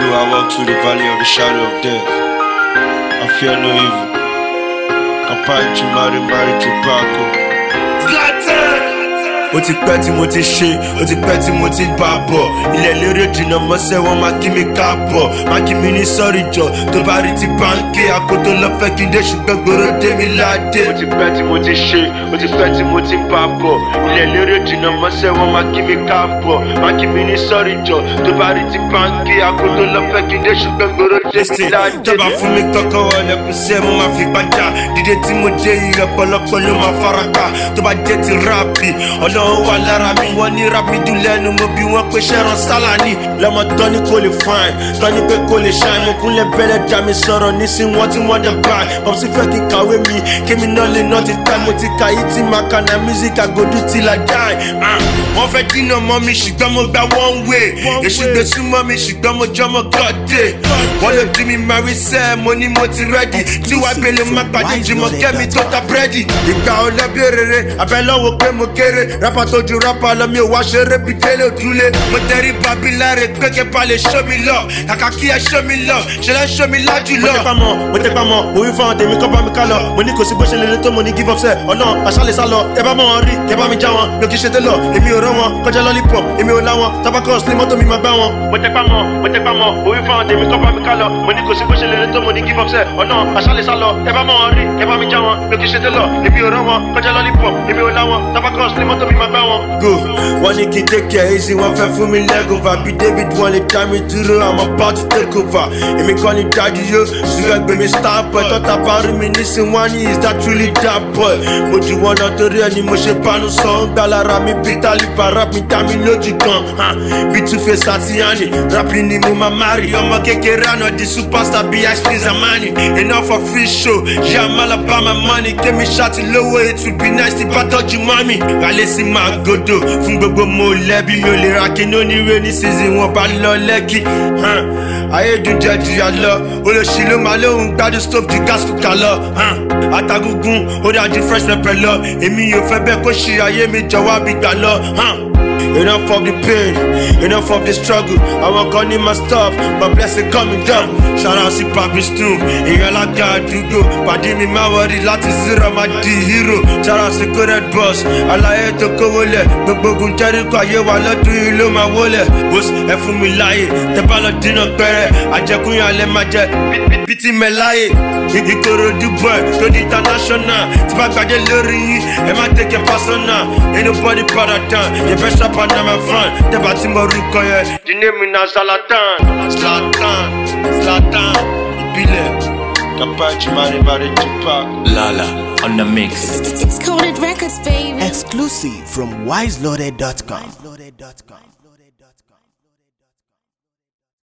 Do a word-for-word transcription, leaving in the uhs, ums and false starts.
Though I walk through the valley of the shadow of death, I fear no evil. Kapachi Mari Mari Chupaco. Ó ti pẹ́ tí mo ti ṣe, ó ti pẹ́ tí mo ti bá bọ̀. Ilẹ̀ lérè jìnnà mọ́sẹ̀ wọ́n máa kí mi káàbọ̀. Máa kí mi ní sọ́rí jọ, tó bá rí ti báńkì. Àkótó lọ fẹ́ kí n dé ṣùgbọ́n gbòòrò dé mi láde. Ó ti pẹ́ tí mo ti ṣe, ó ti pẹ́ tí mo ti bá bọ̀. Ilẹ̀ lérè jìnnà mọ́sẹ̀ wọ́n máa kí mi káàbọ̀. Máa kí mi ní sọ́rí jọ, tó bá rí ti báńkì. Àkótó lọ fẹ́ kí n dé ṣùgbọ́n gbòòrò dé mi láde. Tọ́ba fún mi kọ́kọ́ wọlé kù sẹ́, mo máa fi gbàjà. Dídé tí mo dé yìí ọ̀pọ̀lọpọ̀ ló máa farapa. Tó bá jẹ́ ti ráàpì, ọ̀nà wà lára mi, wọ́n ní rapidu lẹ́nu mo bí wọ́n pé ṣẹ́ran sálàní. Lọ́mọ tọ́ni kò lè fine, tọ́ni pé kò lè shine. Mo kúnlẹ̀ bẹ́lẹ̀ dá mi sọ̀rọ̀ nísìn wọ́n tí wọ́n dẹ̀ báyìí. Bọ́sí fẹ́ kí kàwé mi, kémi náà lè ná ti tá. Mo ti ka yìí tí màá kà náà music àgòdú tí la die. Wọ́n fẹ́ dínà mọ́ mi ṣùgbọ́n mo gba one way. Èṣù gbé súnmọ́ mi ṣùgbọ́n mo jọmọ gọ́dé. Wọ́n lè dín mi marry sẹ́, mo ní mo ti ready. Tí wàá gbélé má pàdé jùmọ̀ kẹ́mi tó ta búrẹ́dì. Ìgbà ọlọ́bí rere, àbẹ́lọ́wọ́ pé mo kéré. Rápá tó ju rapper lọ mi ò wá ṣeré bí délé òdúlé. Mo tẹrí babi láre pé kẹ́ bá lè show mi lọ. Kàkà kí ẹ show mi lọ, ṣe lẹ́ show mi lájú lọ. Mo tẹ́ pa mọ́, mo tẹ́ pa mọ́, mo wí fún àwọn tèmi kọ́ bá mi ká lọ. Mo ní kò sí bó ṣe lè lé tó mo ní give up sẹ́. Ọ̀nà àṣàlẹ̀ sá lọ, ẹ bá mọ̀ wọn rí, kẹ́ bá mi já wọn. Mi ò kì í ṣe télọ̀, èmi ò rán wọn, kọjá lollipop, èmi ò lá wọn. Tabacos ní mọ́tò mi máa gbá wọn. Mo tẹ́ pa mọ́, mo tẹ́ pa mọ́, mo wí fún àwọn tèmi kọ́ bá mi ká lọ. Mo ní kò sí bó ṣe lè lé tó mo ní give up sẹ́. Ọ̀nà àṣàlẹ̀ sá lọ, ẹ bá mọ̀ wọn rí, kẹ́ bá mi já wọn. Mi ò kì í ṣe télọ̀, èmi ò rán wọn, kọjá lollipop, èmi ò lá wọn. Tabacos ní mọ́tò mi máa gbá wọn. Go. Wọ́n ní kí n take care easy, wọ́n fẹ́ fún mi leg over. Bí David wọ́n lè dá mi dúró, I'm about to take over. Èmi kọ́ ni dájú yó, ṣùgbọ́n gbé mi star boy. Tọ́ta bá rí mi nísìn wọ́n ní is that really that boy. Mo jù wọ́n náà torí ẹni mo ṣe panu sọ. Ń gbà lára mi bí tálíbà rap mi dá mi lójú kan. Bí Two-Face àti Yanni, rap ni mo máa marry. Ọmọ kékeré àná di superstar bí Ice Zamani. Enough of free show, yá Alabama money. Kémi ṣáàtì lówó, it would be nice tí bá tọ́jú mọ́mì. Gàlẹ́ sí máa gòdò fún gbogbo mo lẹ́bi. Mi ò lè ra kí ní oníwé ní season wọn bá lọ lẹ́kì. Ayédùnjẹ jìyà lọ, olóṣì ló máa lóhùn gbádùn stove ju gas cooker lọ. Atagungun ó dájú fresh pepper lọ. Èmi ò fẹ́ bẹ́ẹ̀ kó ṣe ayé mi jọ̀wọ́ bí gbà lọ. Enough of the pain, enough of the struggle. Àwọn kan ní my stuff, but blessing coming down. Shout out sí Papi Snoop, èèyàn lága àdúgbò. Pàdé mi máa wọrí láti zero máa di hero. Shout out sí Coded Boss, àlàyé tó kówó lẹ̀. Gbogbo ogun Jericho ayé wa lọ́dún yìí ló máa wọlé. Bó ẹ fún mi láàyè, tẹ bá lọ dínà pẹ́rẹ́. Àjẹkúnyàn alẹ́ máa jẹ bí ti mẹ́ láàyè. Ìkòròdú boy tó di international. Tí bá gbàdé lórí yín, ẹ má take it personal. Ain't nobody better than your best rapper number one. Tẹ́bà tí mo rúkọ yẹ, the name mi na Zlatan. Zlatan, Zlatan, ìbílẹ̀. Kapachi Mari Mari Chupac. Lala on the mix. It's Coded Records, baby. Exclusive from wise loaded dot com.